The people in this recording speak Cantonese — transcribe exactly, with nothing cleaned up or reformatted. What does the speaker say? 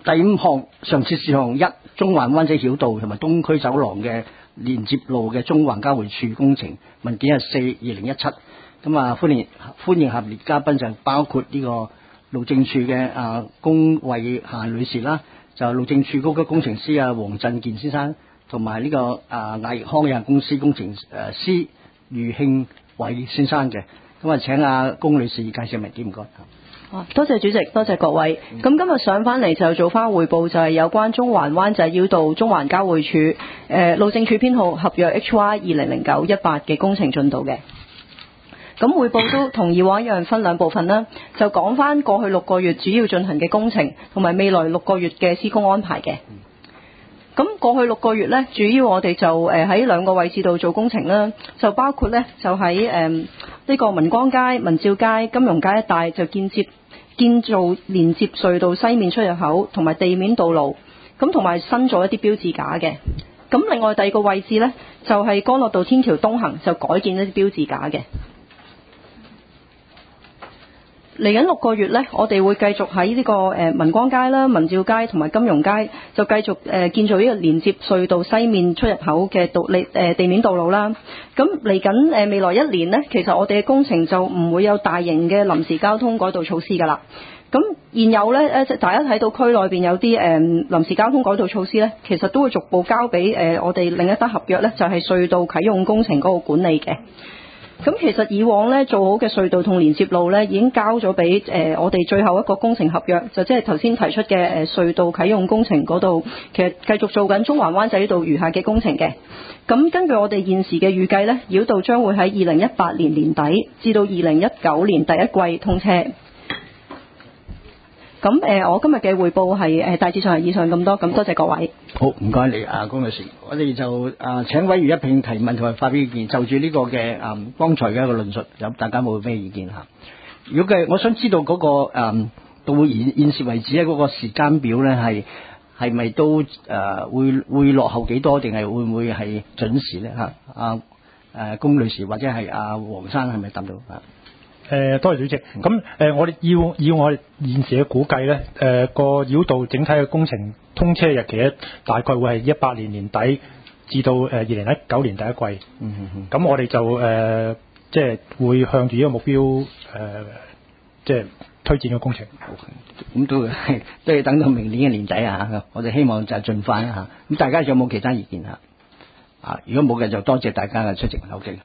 第五項常設事項一，中環灣仔繞道同埋東區走廊嘅連接路嘅中環交匯處工程，文件係四二零一七。咁啊，歡迎歡迎下列嘉賓，就包括呢個路政署嘅啊龔慧嫻女士啦，就路政署高級工程師啊黃振健先生，同埋呢個啊亞奕康有限公司工程誒師余慶偉先生嘅。咁啊，請阿龔女士介紹文件，唔該。 多謝主席，多謝各位。咁今日上返嚟就做返匯報，就係有關中環灣仔繞道中環交匯處誒、呃、路政署編號合約 H Y 二零零九一八嘅工程進度嘅。咁匯報都同以往一樣分兩部分啦，就講返過去六個月主要進行嘅工程，同埋未來六個月嘅施工安排嘅。咁過去六個月呢，主要我哋就誒喺兩個位置度做工程啦，就包括呢，就喺誒呢個民光街、民照街、金融街一帶就建接建造連接隧道西面出入口同埋地面道路，咁同埋新做一啲標誌架嘅。咁另外第二個位置呢，就係干諾道天橋東行就改建一啲標誌架嘅。嚟緊六個月呢，我哋會繼續喺呢個誒民光街啦、民照街同埋金融街就繼續誒建造呢個連接隧道西面出入口嘅道地誒地面道路啦。咁嚟緊誒未來一年呢，其實我哋嘅工程就唔會有大型嘅臨時交通改道措施㗎啦。咁現有呢，誒大家睇到區內邊有啲誒臨時交通改道措施呢，其實都會逐步交俾誒我哋另一單合約呢，就係隧道啟用工程嗰個管理嘅。咁其實以往咧做好嘅隧道同連接路咧已經交咗俾誒我哋最後一個工程合約，就即係頭先提出嘅誒隧道啟用工程嗰度，其實繼續做緊中環灣仔呢度餘下嘅工程嘅。咁根據我哋現時嘅預計咧，繞道將會喺二零一八年年底至到二零一九年第一季通車。咁誒、呃，我今日嘅匯報係誒大致上係以上咁多，咁多謝各位。 好，唔該你啊，龔女士。我哋就啊請委員一併提問同埋發表意見，就住呢個嘅啊剛才嘅一個論述，有大家冇咩意見嚇？如果嘅，我想知道嗰、那個啊到現現時為止咧嗰個時間表咧係係咪都誒、啊、會會落後幾多，定係會唔會係準時咧嚇？啊誒龔女士或者係阿黃生係咪答到啊？ 誒、呃，多謝主席。咁誒、呃，我哋要以我哋現時嘅估計咧，誒、呃、個繞道整體嘅工程通車日期咧，大概會係一八年年底至到誒二零一九年第一季。嗯嗯嗯。咁我哋就誒、呃，即係會向住呢個目標誒、呃，即係推薦個工程。 咁都係都係等到明年嘅年底啊！我哋希望就盡快啦嚇。咁大家有冇其他意見啊？啊，如果冇嘅就多謝大家嘅出席。好嘅。